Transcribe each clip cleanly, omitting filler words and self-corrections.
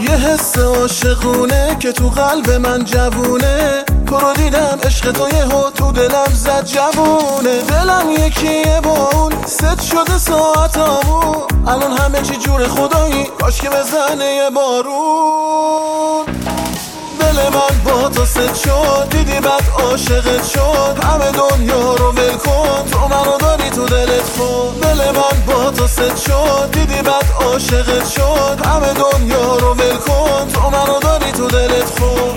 یه حس عاشقونه که تو قلب من جوونه، تو رو دیدم عشق تو یهو تو دلم زد جوونه. دلم یکیه با اون ست شده ساعتامون، الان همه چی جور خدایی کاش که بزنه یه بارون. دل من با تو ست شد، دیدی بعد عاشقت شد، همه دنیا رو ول کن تو منو داری تو دلت خون. دل من با تو ست شد، دیدی بعد عاشقت شد، همه دنیا رو ول کن تو منو داری تو دلت خون.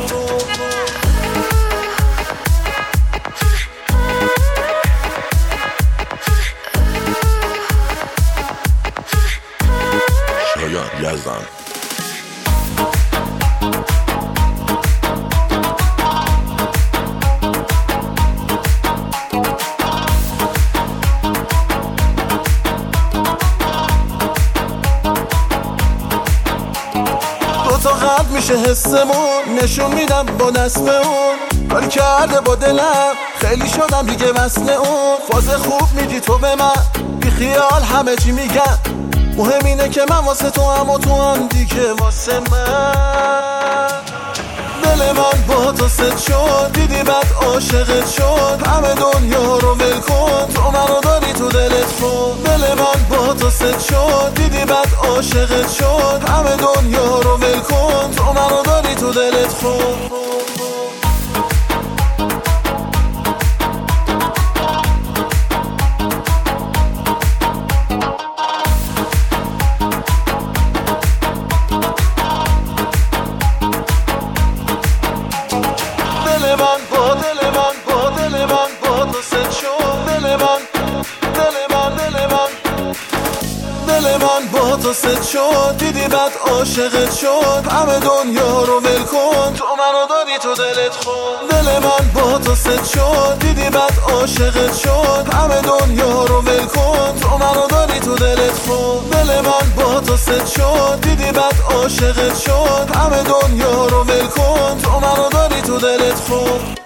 شایان یزدان. تا قلب میشه حسمون، نشون میدم با دستمون، کاری کرده با دلم خیلی شدم دیگه وصل اون. فاز خوب میدی تو به من، بی خیال همه چی میگم، مهم اینه که من واسه تو هم و تو هم دیگه واسه من. دل من با تو ست شد، دیدی بعد عاشقت شد، همه دنیا رو ول کن تو منو داری تو دلت خون. دل من با تو ست شد، دیدی بعد عاشقت شد، همه دنیا رو ول کن تو منو داری تو دلت خون. دل من با تو ست شد، دیدی بعد عاشقت شد، همه دنیا رو ول کن تو منو داری تو دلت خون. دل من با تو ست شد، دیدی بعد عاشقت شد، همه دنیا رو ول کن تو منو داری تو دلت خون. دل من با تو ست شد، دیدی بعد عاشقت شد، همه دنیا رو ول کن تو منو داری تو دلت خون.